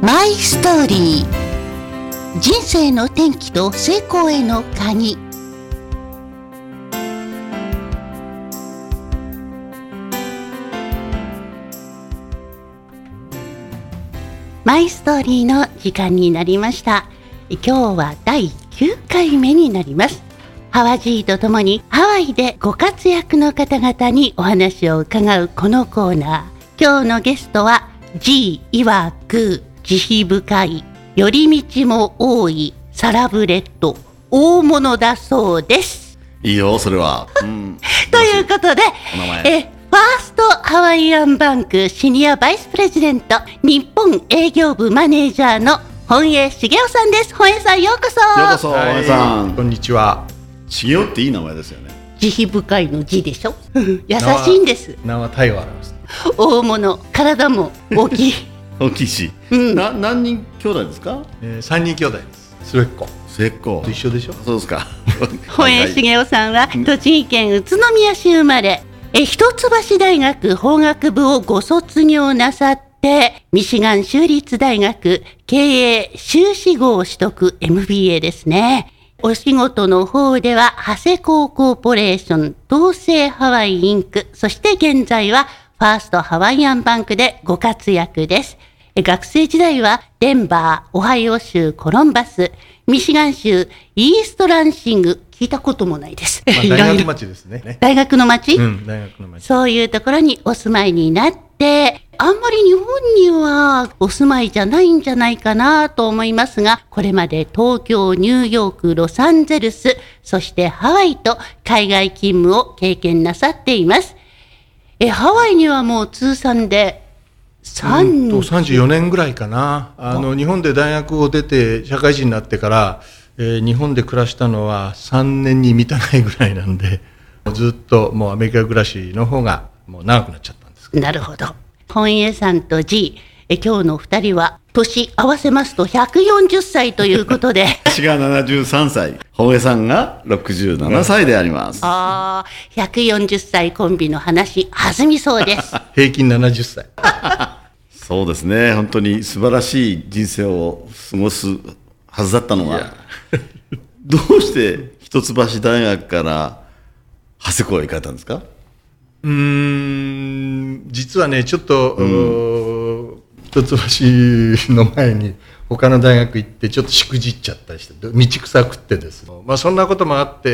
マイストーリー、人生の転機と成功への鍵。マイストーリーの時間になりました。今日は第9回目になります。ハワジーとともにハワイでご活躍の方々にお話を伺うこのコーナー。今日のゲストは G 曰く慈悲深い、寄り道も多いサラブレッド、大物だそうです。 いいよそれは、 ということで、ファーストハワイアンバンクシニアバイスプレジデント、日本営業部マネージャーの本江茂雄さんです。本江さん、ようこそ。 ようこそ、本江さん。 こんにちは。 茂雄っていい名前ですよね。 慈悲深いの字でしょ優しいんです。 名は体を表す。 大物、体も大きい大きいし、何人兄弟ですか ？3人兄弟です。末っ子。 末っ子と一緒でしょ。 そうですか。 本江茂雄さんは栃木県宇都宮市生まれ、一橋大学法学部をご卒業なさって、ミシガン州立大学経営修士号取得 MBA ですね。お仕事の方では長谷工コーポレーション、東西ハワイインク、そして現在はファーストハワイアンバンクでご活躍です。学生時代はデンバー、オハイオ州コロンバス、ミシガン州イーストランシング、聞いたこともないです。 大学町ですね。 大学の町、 大学の町。 そういうところにお住まいになって、あんまり日本にはお住まいじゃないんじゃないかなと思いますが、これまで東京、ニューヨーク、ロサンゼルス、そしてハワイと海外勤務を経験なさっています。ハワイにはもう通算で 34年ぐらいかな。日本で大学を出て社会人になってから、日本で暮らしたのは3年に満たないぐらいなんで、ずっともうアメリカ暮らしの方がもう長くなっちゃったんですけど。 なるほど。本江さんと G、今日の2人は年合わせますと140歳ということで私が73歳、本江さんが67歳であります。 140歳コンビの話弾みそうです平均70歳そうですね。本当に素晴らしい人生を過ごすはずだったのがどうして一橋大学から長谷工へ行かれたんですか？ 実はね、ちょっと、一橋の前に他の大学行ってちょっとしくじっちゃったりして、道臭くってですね、そんなこともあって、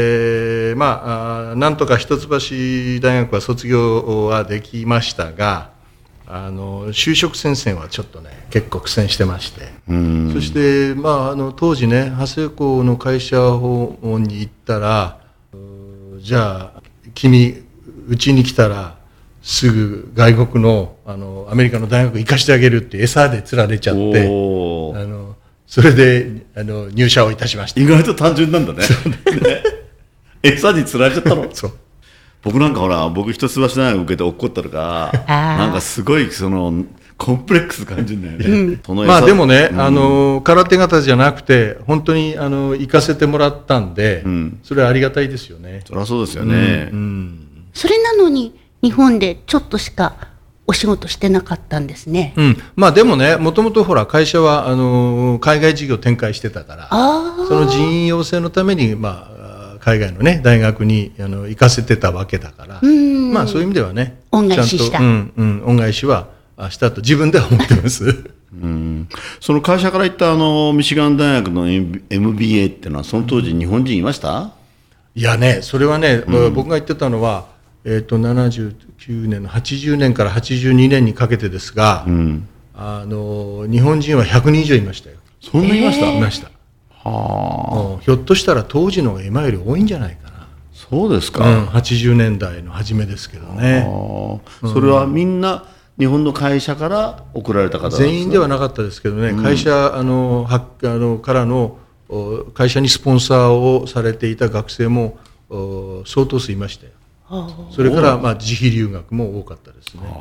なんとか一橋大学は卒業はできましたが、就職戦線はちょっとね結構苦戦してまして、そして、当時ね長谷工の会社訪問に行ったら、じゃあ君うちに来たらすぐ外国の、アメリカの大学行かしてあげるって餌で釣られちゃって、それで入社をいたしました。 意外と単純なんだね餌に釣られちゃったの。 そう。 僕なんかほら、僕一橋大学受けて落っこったるからなんかすごいコンプレックス感じるんだよね、 でもね、空手方じゃなくて本当に行かせてもらったんで、それはありがたいですよね。 そりゃそうですよね、 それなのに日本でちょっとしかお仕事してなかったんですね。 でもね、もともとほら会社は海外事業展開してたから、その人員養成のために、海外のね大学に行かせてたわけだから、そういう意味ではね、 恩返しした。 恩返しはしたと自分では思ってますその会社から行ったミシガン大学の MBA っていうのはその当時日本人いました？ いやね、それはね、僕が言ってたのは、79年の80年から82年にかけてですが、日本人は100人以上いましたよ。 そんなにいました？ いました。ひょっとしたら当時のが今より多いんじゃないかな。 そうですか。 80年代の初めですけどね。 それはみんな日本の会社から送られた方なんですか？ 全員ではなかったですけどね、会社からの会社にスポンサーをされていた学生も相当数いましたよ。それから自費留学も多かったですね。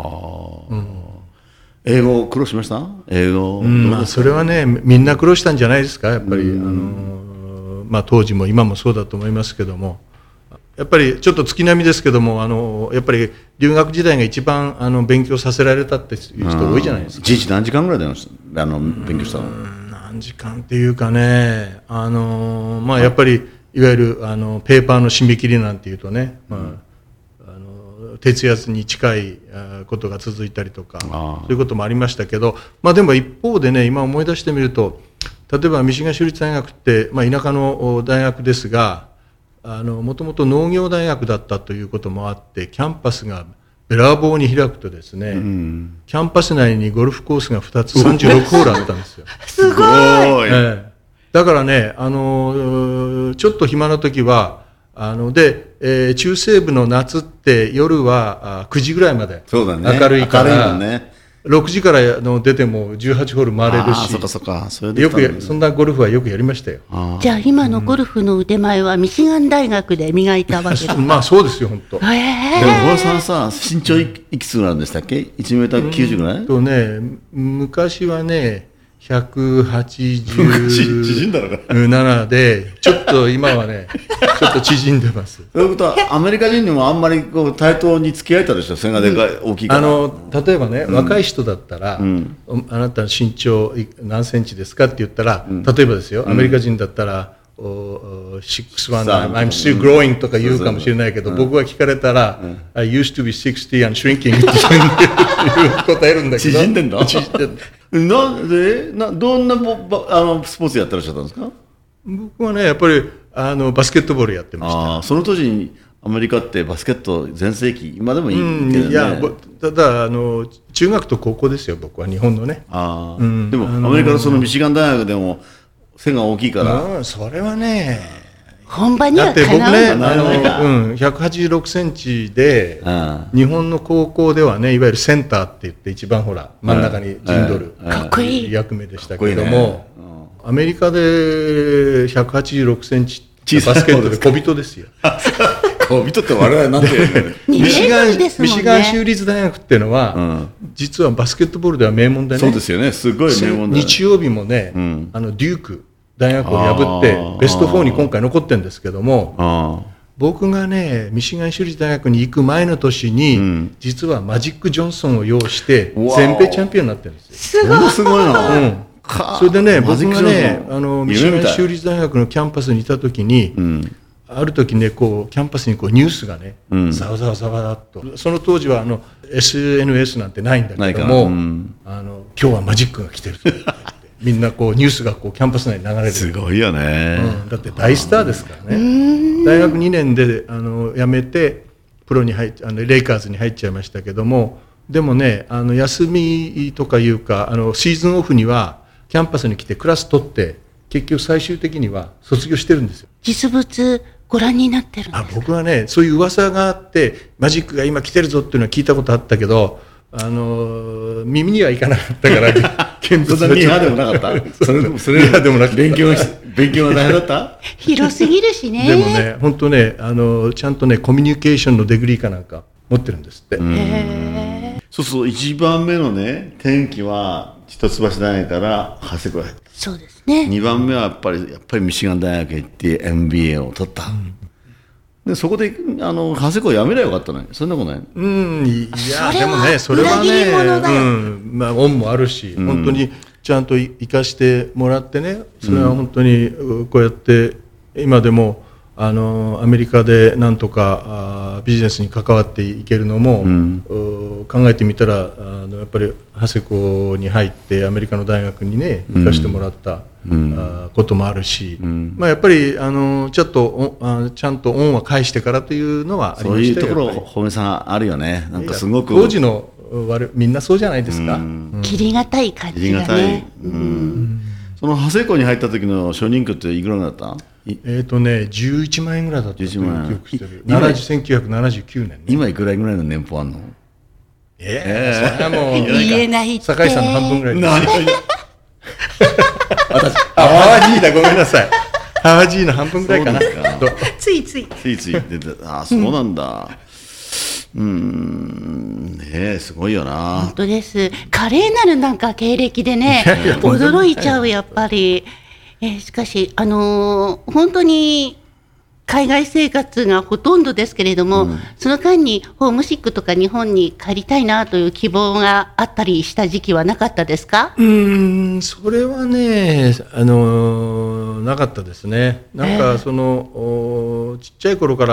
英語苦労しました？英語、 それはねみんな苦労したんじゃないですか。やっぱり当時も今もそうだと思いますけども、 やっぱりちょっと月並みですけども、やっぱり留学時代が一番勉強させられたっていう人多いじゃないですか。 一日何時間ぐらいで勉強したの？ 何時間っていうかね、まあ、やっぱりいわゆるペーパーの締め切りなんていうとね、徹夜に近いことが続いたりとか、そういうこともありましたけど、まあ、でも一方でね、今思い出してみると、例えばミシガン州立大学って、まあ、田舎の大学ですが、もともと農業大学だったということもあって、キャンパスがべらぼうに開くとですね、キャンパス内にゴルフコースが2つ36ホールあったんですよ。 すごい、 だからね、ちょっと暇な時は中西部の夏って夜は9時ぐらいまで明るいから、6時から出ても18ホール回れるし、そんなゴルフはよくやりましたよ。 じゃあ今のゴルフの腕前はミシガン大学で磨いたわけですか？ まあそうですよ、本当。 でも小田さんさ、身長いくつなんでしたっけ？1メーター90ぐらい？ 昔はね、187で、ちょっと今はね、ちょっと縮んでます。 ということは、アメリカ人にもあんまり対等に付き合えたでしょ、背がでかい、大きいから。 例えばね、若い人だったら、あなたの身長何センチですかって言ったら、例えばですよ、アメリカ人だったら、6'1", I'm still growing とか言うかもしれないけど、僕が聞かれたら、I used to be 60 and shrinking って答えるんだけど。 縮んでんだ。なんでどんなスポーツやってらっしゃったんですか？ 僕はね、やっぱりバスケットボールやってました。 その当時にアメリカってバスケット全盛期、今でもいいけどね。 いや、ただ中学と高校ですよ、僕は日本のね。 でもアメリカのそのミシガン大学でも背が大きいから、 それはね、 本場にはだって僕ね、186センチで、日本の高校ではね、いわゆるセンターって言って、一番ほら真ん中に陣取る役目でしたけれども、アメリカで186センチバスケットで小人ですよ。 小人って我々なんてミシガン州立大学っていうのは、実はバスケットボールでは名門でね。 そうですよね、すごい名門で。 日曜日もね、デューク大学を破ってベスト4に今回残ってるんですけども、僕がねミシガン州立大学に行く前の年に、実はマジック・ジョンソンを擁して全米チャンピオンになってるんですよ。 すごいな。 それでね、僕がねミシガン州立大学のキャンパスにいた時に、ある時ね、こうキャンパスにこうニュースがね、ざわざわざわっと、その当時はSNS なんてないんだけども、今日はマジックが来てるとみんなこうニュースがこうキャンパス内に流れる。 すごいよね、 だって大スターですからね。大学2年で辞めてプロにレイカーズに入っちゃいましたけども、でもね、休みとかいうかシーズンオフにはキャンパスに来てクラス取って、結局最終的には卒業してるんですよ。 実物ご覧になってるんですか？ 僕はね、そういう噂があって、マジックが今来てるぞっていうのは聞いたことあったけど、耳にはいかなかったから見物そんなミーハーでもなかった？それでもなくて勉強が大変だった？ 広すぎるしね。 でもね、本当ね、ちゃんとねコミュニケーションのデグリーかなんか持ってるんですって。 そうそう、1番目のね転機は一橋大学から長谷川。 そうですね。 2番目はやっぱりミシガン大学行って MBA を取った、でそこで長谷川辞めればよかったのに、そんなことない。 いやでもね、それはね、恩もあるし、本当にちゃんと生かしてもらってね、それは本当にこうやって今でもアメリカでなんとかビジネスに関わっていけるのも、考えてみたらやっぱり長谷校に入ってアメリカの大学にね行かしてもらった、こともあるし、やっぱりちゃんと恩は返してからというのはありましたよ。 そういうところ褒めさんあるよね。なんかすごく当時のみんなそうじゃないですか。 切りがたい感じがね。 その長谷校に入った時の初任給っていくらだった？ 11万円ぐらいだったと記憶してる。1979年ね。 今いくらぐらいの年俸あんの？ それはもう言えないって。 酒井さんの半分ぐらいです。 何？ ハワジーだ、ごめんなさい。ハワジーの半分ぐらいかな。 ついつい出て、そうなんだ。すごいよな。 本当です。華麗なるなんか経歴でね、驚いちゃうやっぱり。しかし本当に海外生活がほとんどですけれども、その間にホームシックとか日本に帰りたいなという希望があったりした時期はなかったですか？ それはね、なかったですね。なんかちっちゃい頃から、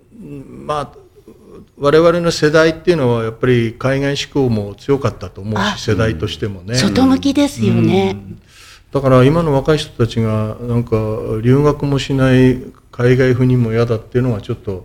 我々の世代っていうのはやっぱり海外志向も強かったと思うし、世代としてもね、 外向きですよね。 だから今の若い人たちがなんか留学もしない海外赴任も嫌だっていうのはちょっと、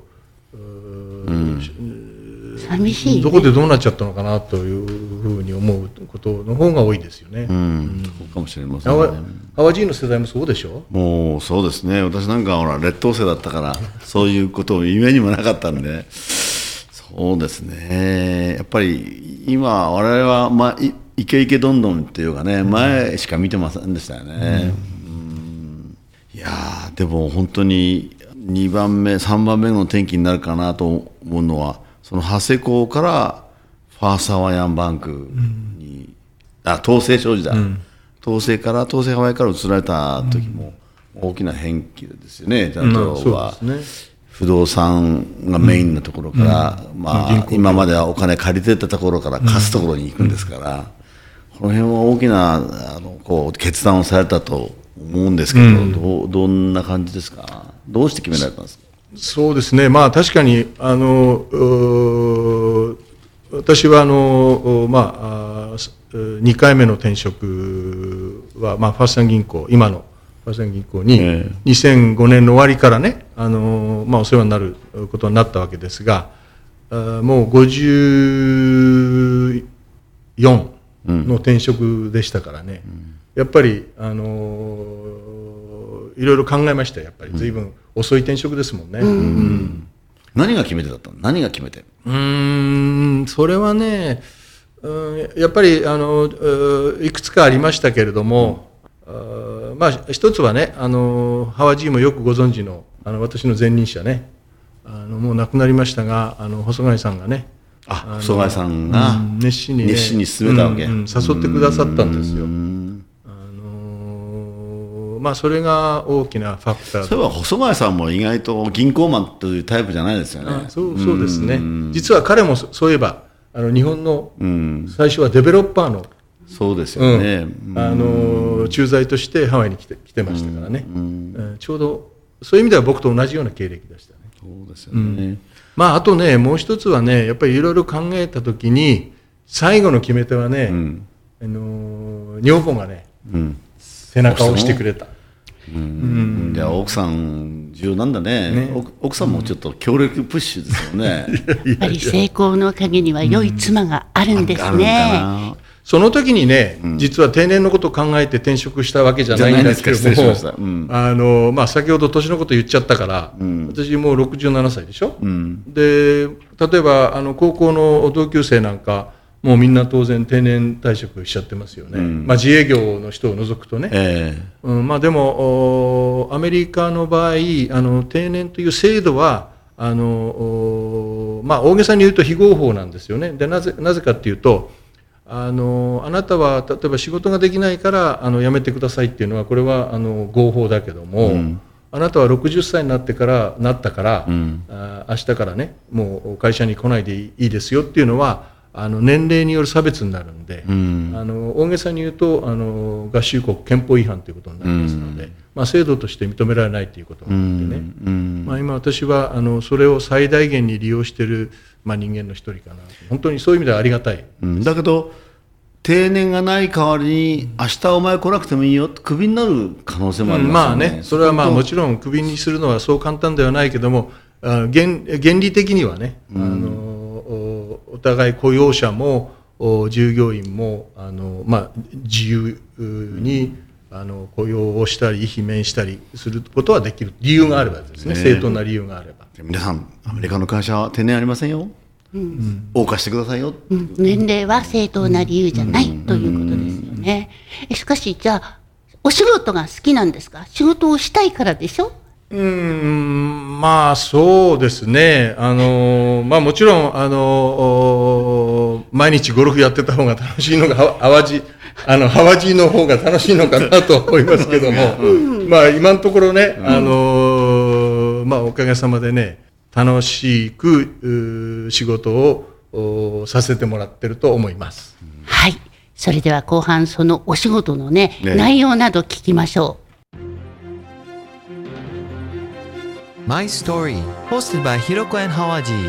寂しい、ね、 どこでどうなっちゃったのかなというふうに思うことの方が多いですよね。 そうかもしれませんね。 淡路の世代もそうでしょ？ もうそうですね。私なんかほら劣等生だったからそういうことを夢にもなかったんでそうですね。やっぱり今我々は、イケイケどんどんっていうかね、前しか見てませんでしたよね。いやでも本当に2番目3番目の転機になるかなと思うのは、その長谷港からファーサーワヤンバンクに、東西商事だ、東西ハワイから移られた時も大きな変化ですよね。ちゃんとは、不動産がメインのところから、今まではお金借りてたところから貸すところに行くんですから、この辺は大きな決断をされたと思うんですけど、どんな感じですか？どうして決められたんですか？ そうですね、確かに私は2回目の転職は、ファースタン銀行、今のファースタン銀行に2005年の終わりからね、お世話になることになったわけですが、もう54の転職でしたからね、やっぱりいろいろ考えました。やっぱり随分遅い転職ですもんね。 何が決め手だったの？何が決め手？ それはね、やっぱりいくつかありましたけれども、一つはね、ハワジーもよくご存知の私の前任者ね、もう亡くなりましたが細貝さんがね、 細貝さんが熱心に進めたわけ、 誘ってくださったんですよ。それが大きなファクターで。 そういえば細貝さんも意外と銀行マンというタイプじゃないですよね。 そうですね。実は彼もそういえば日本の最初はデベロッパーのそうですよね、 駐在としてハワイに来てましたからね、ちょうどそういう意味では僕と同じような経歴でしたね。 そうですよね。 あとね、もう一つはね、やっぱりいろいろ考えたときに最後の決め手はね、女房がね、背中を押してくれた。 じゃあ奥さん重要なんだね。奥さんもちょっと強力プッシュですよね。 やっぱり成功の陰には良い妻があるんですね。 その時にね、実は定年のことを考えて転職したわけじゃないんですけれども、先ほど年のこと言っちゃったから、私もう67歳でしょ、で例えば高校の同級生なんかもうみんな当然定年退職しちゃってますよね、自営業の人を除くとね、でもアメリカの場合定年という制度は大げさに言うと非合法なんですよね。でなぜかっていうとあなたは例えば仕事ができないから辞めてくださいっていうのはこれは合法だけども、あなたは60歳になったから、明日からねもう会社に来ないでいいですよっていうのは年齢による差別になるんで、大げさに言うと合衆国憲法違反ということになりますので、制度として認められないということがあってね、今私はそれを最大限に利用している、人間の一人かな。本当にそういう意味ではありがたい、 だけど定年がない代わりに明日お前来なくてもいいよってクビになる可能性もありますよね。 それはもちろんクビにするのはそう簡単ではないけども、原理的にはね、お互い雇用者も従業員も自由に雇用をしたり罷免したりすることはできる理由があればですね、正当な理由があれば。 皆さんアメリカの会社は定年ありませんよ、謳歌してくださいよ、 年齢は正当な理由じゃないということですよね。しかしじゃあお仕事が好きなんですか？仕事をしたいからでしょ？ そうですね。もちろん毎日ゴルフやってた方が楽しいのがハワジーの方が楽しいのかなと思いますけども、今のところね、 おかげさまでね、楽しく仕事をさせてもらってると思います。 はい、それでは後半そのお仕事のね、内容など聞きましょう。 My Story hosted by Hiroko and Hawaji。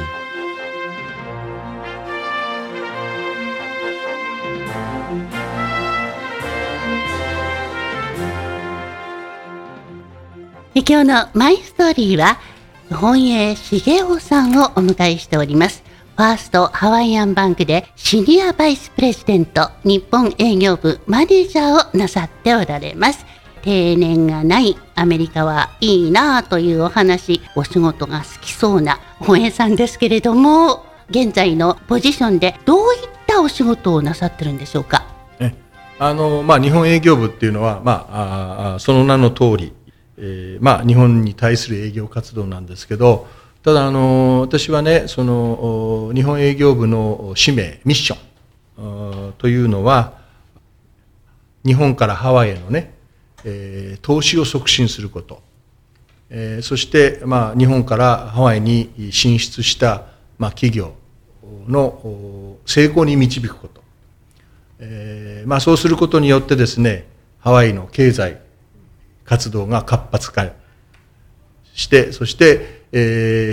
今日のマイストーリーは本営茂雄さんをお迎えしております。ファーストハワイアンバンクでシニアバイスプレジデント日本営業部マネージャーをなさっておられます。定年がないアメリカはいいなというお話、お仕事が好きそうな本営さんですけれども、現在のポジションでどういったお仕事をなさってるんでしょうか。 日本営業部っていうのは、その名の通り、日本に対する営業活動なんですけど、ただ私はね、その日本営業部の使命ミッションというのは、日本からハワイへのね、投資を促進すること、そして、日本からハワイに進出した、企業の成功に導くこと、そうすることによってですね、ハワイの経済活動が活発化して、そして、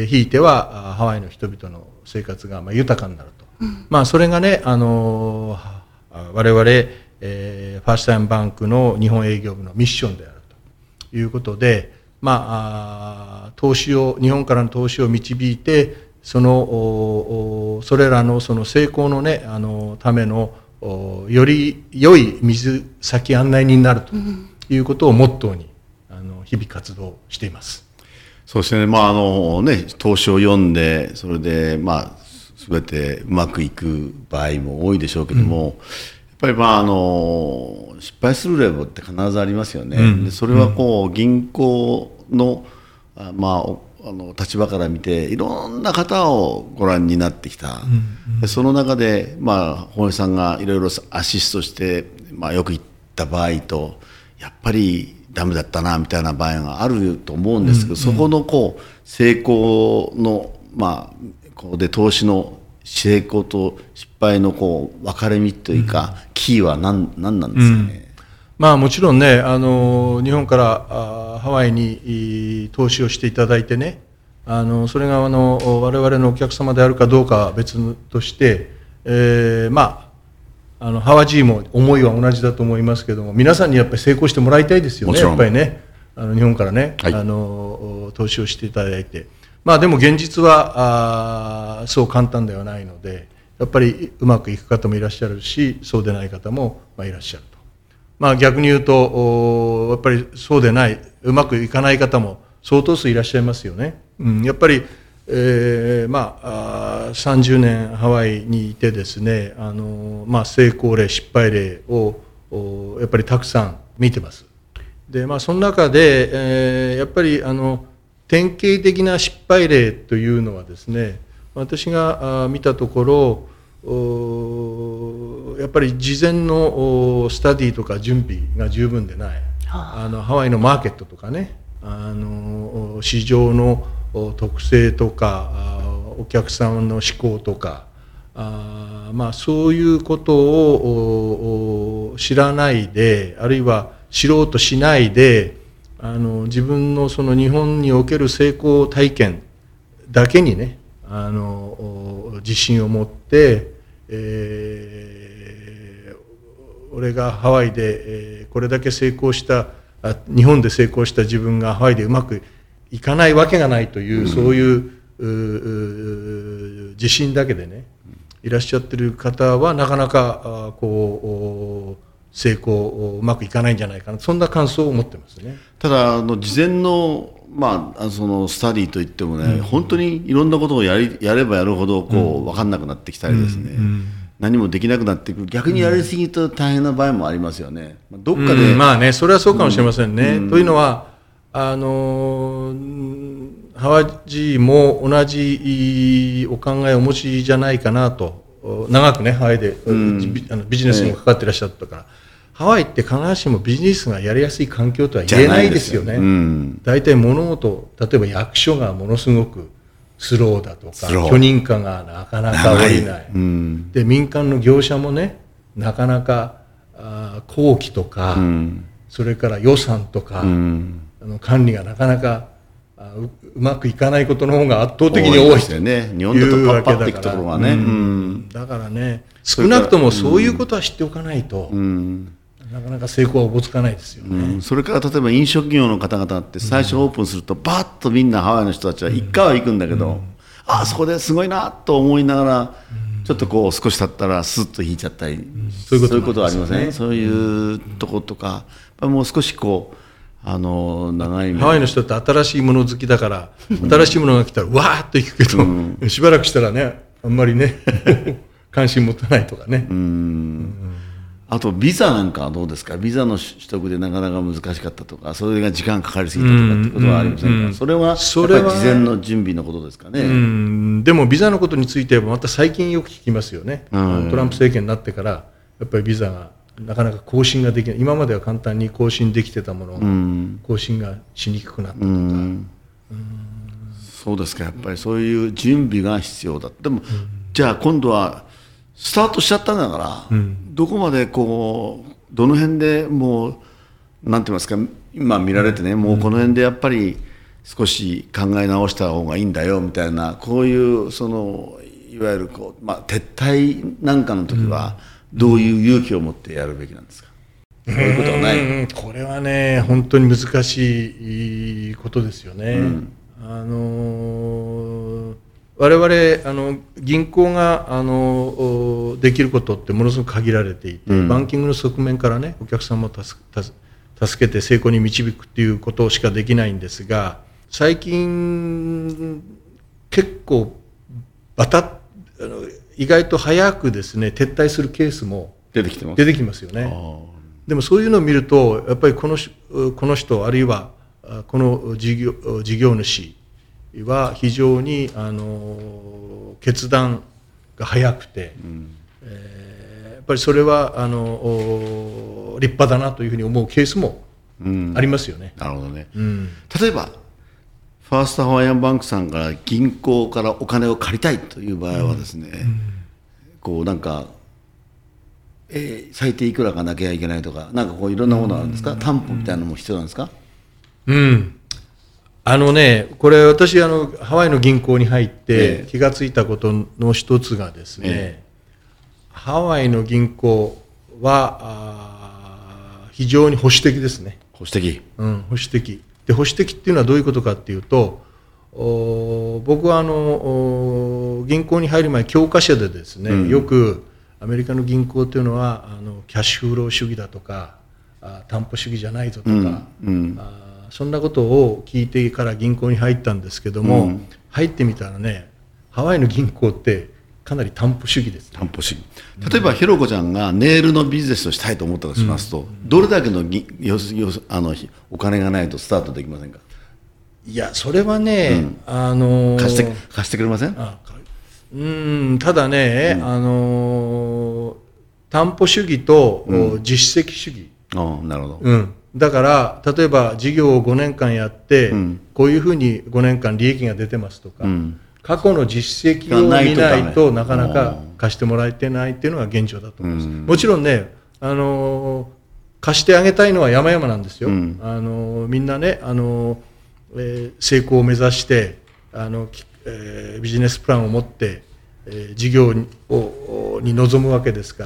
ひいてはハワイの人々の生活が豊かになると、それがね、我々、ファーストタイムバンクの日本営業部のミッションであるということで、投資を、日本からの投資を導いて、それらのその成功のね、ためのより良い水先案内人になるということをモットーに日々活動しています。 そうですね、投資を読んで、それで全てうまくいく場合も多いでしょうけども、やっぱり失敗する例って必ずありますよね。でそれは銀行の立場から見ていろんな方をご覧になってきた、でその中で本営さんがいろいろアシストして、よくいった場合と、やっぱりダメだったなみたいな場合があると思うんですけど、そこの成功ので投資の成功と失敗の分かれ道というか、キーは何なんですかね。 もちろんね、日本からハワイに投資をしていただいてね、それが我々のお客様であるかどうかは別として、ハワジーも思いは同じだと思いますけども、皆さんにやっぱり成功してもらいたいですよね。やっぱりね、日本からね、投資をしていただいて、でも現実はそう簡単ではないので、やっぱりうまくいく方もいらっしゃるし、そうでない方もいらっしゃると。逆に言うと、やっぱりそうでない、うまくいかない方も相当数いらっしゃいますよね。やっぱり30年ハワイにいてですね、成功例失敗例をやっぱりたくさん見てます。でその中で、やっぱり典型的な失敗例というのはですね、私が見たところ、やっぱり事前のスタディとか準備が十分でない、ハワイのマーケットとかね、市場の特性とかお客さんの思考とか、そういうことを知らないで、あるいは知ろうとしないで、自分のその日本における成功体験だけにね、自信を持って、俺がハワイで、これだけ成功した日本で成功した自分がハワイでうまくいかないわけがないという、そういう自信だけでねいらっしゃってる方は、なかなか成功うまくいかないんじゃないかな、そんな感想を持ってますね。 ただ事前のそのスタディといってもね、本当にいろんなことをやればやるほど分かんなくなってきたりですね、何もできなくなってくる、逆にやりすぎると大変な場合もありますよね。どっかで、 それはそうかもしれませんね。というのはハワジも同じお考えをお持ちじゃないかなと、長くねハワイでビジネスにも関わっていらっしゃったから、 ハワイって必ずしもビジネスがやりやすい環境とは言えないですよね。大体物事、例えば役所がものすごくスローだとか、許認可がなかなか下りない、で民間の業者もね、なかなか工期とか、それから予算とか、管理がなかなかうまくいかないことの方が圧倒的に多いですよね。 日本だとパッパッといくところがね、 だからね、少なくともそういうことは知っておかないと、なかなか成功はおぼつかないですよね。 それから例えば飲食業の方々って最初オープンするとバッとみんなハワイの人たちは一回は行くんだけど、そこですごいなと思いながら、ちょっとこう少し経ったらスッと引いちゃったり、そういうことはありません？そういうとことか、もう少しこう長い目、 ハワイの人って新しいもの好きだから、新しいものが来たらわーっと行くけど、しばらくしたらね、あんまりね関心持たないとかね。 あとビザなんかはどうですか？ビザの取得でなかなか難しかったとか、それが時間かかりすぎたとかってことはありませんか？それはやっぱり事前の準備のことですかね。 でもビザのことについてはまた最近よく聞きますよね。トランプ政権になってからやっぱりビザがなかなか更新ができない。今までは簡単に更新できてたものが更新がしにくくなったとか。 そうですか。やっぱりそういう準備が必要だ。でも、じゃあ今度はスタートしちゃったんだから、どこまでこうどの辺でもうなんて言いますか、今見られてね、もうこの辺でやっぱり少し考え直した方がいいんだよみたいな、こういういわゆるこう、撤退なんかの時はどういう勇気を持ってやるべきなんですか？そういうことはない。 これはね、本当に難しいことですよね。我々銀行ができることってものすごく限られていて、バンキングの側面からね、お客様を助けて成功に導くっていうことしかできないんですが、最近結構意外と早くですね、撤退するケースも出てきますよね。でもそういうのを見ると、やっぱりこの人あるいはこの事業主は非常に決断が早くて、やっぱりそれは立派だなというふうに思うケースもありますよね。 なるほどね。例えばファーストハワイアンバンクさんから銀行からお金を借りたいという場合はですね、こうなんか、最低いくらかなきゃいけないとか、なんかこういろんなものあるんですか？担保みたいなのも必要なんですか？ これ私ハワイの銀行に入って気がついたことの一つがですね、ハワイの銀行は非常に保守的ですね。 保守的。 保守的で、保守的っていうのはどういうことかっていうと、僕は銀行に入る前、教科書でですね、よくアメリカの銀行というのはキャッシュフロー主義だとか、担保主義じゃないぞとか、そんなことを聞いてから銀行に入ったんですけども、入ってみたらね、ハワイの銀行ってかなり担保主義です、ね。 担保主義。例えばひろこちゃんがネイルのビジネスをしたいと思ったとしますと、どれだけのお金がないとスタートできませんか？ いや、それはね、 貸してくれません？ ただね、担保主義と実績主義。 なるほど。 だから例えば事業を5年間やって、こういうふうに5年間利益が出てますとか、過去の実績を見ないとなかなか貸してもらえてないっていうのが現状だと思います。もちろんね、貸してあげたいのは山々なんですよ。みんなね、成功を目指してビジネスプランを持って、事業に臨むわけですから、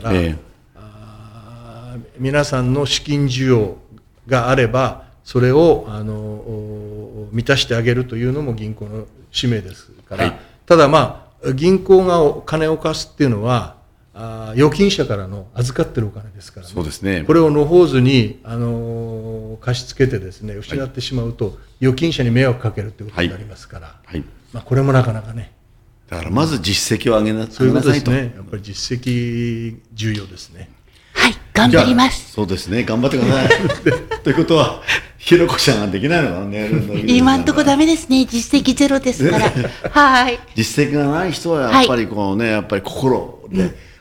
皆さんの資金需要があればそれを満たしてあげるというのも銀行の使命ですから、ただ銀行がお金を貸すっていうのは預金者からの預かってるお金ですから、 そうですね、 これを野放図に貸し付けてですね、失ってしまうと預金者に迷惑かけるということになりますから、これもなかなかね、 だからまず実績を上げなさいと。 そういうことですね。やっぱり実績重要ですね。 はい、頑張ります。 そうですね、頑張ってください。ということは、ひろこちゃんができないのかなね。 今んとこダメですね、実績ゼロですから。はい。 実績がない人はやっぱりこうね、やっぱり心で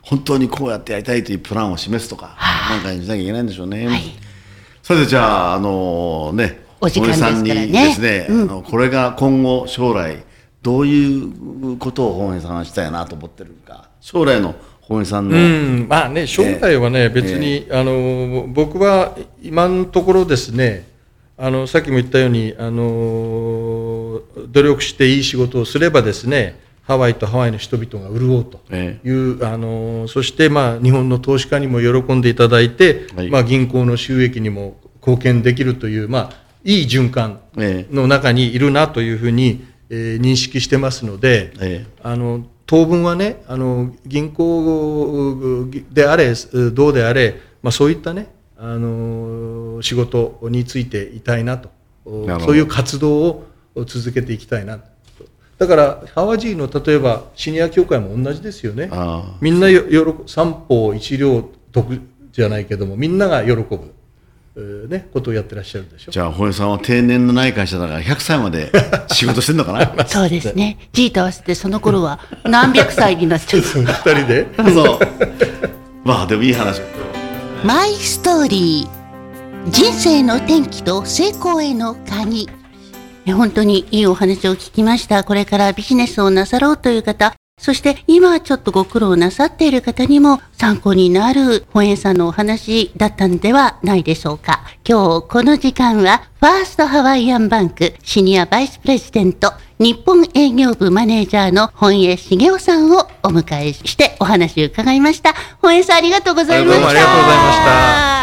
本当にこうやってやりたいというプランを示すとか、なんかにしなきゃいけないんでしょうね。 はい、 さてじゃあね、 お時間ですからね。 本江さんにですね、これが今後将来どういうことを本江さんはしたいなと思ってるか、将来の本江さんの、 まあね、将来はね、別に僕は今のところですね、さっきも言ったように努力していい仕事をすればですね、ハワイとハワイの人々が潤うという、そして日本の投資家にも喜んでいただいて、銀行の収益にも貢献できるという、いい循環の中にいるなというふうに、認識してますので、当分はね、銀行であれどうであれ、そういったね、仕事についていたいなと、そういう活動を続けていきたいなと。だからハワジーの例えばシニア協会も同じですよね。みんな三方一両得じゃないけども、みんなが喜ぶ、ことをやってらっしゃるでしょ。 じゃあ本江さんは定年のない会社だから100歳まで仕事してるのかなそうですね。G と合わせてその頃は何百歳になっちゃう 2人でそうでもいい話。 マイストーリー、人生の転機と成功への鍵。本当にいいお話を聞きました。これからビジネスをなさろうという方、そして今ちょっとご苦労なさっている方にも参考になる本江さんのお話だったんではないでしょうか。今日この時間はファーストハワイアンバンクシニアバイスプレジデント日本営業部マネージャーの本江茂雄さんをお迎えしてお話を伺いました。本江さんありがとうございました。 どうもありがとうございました。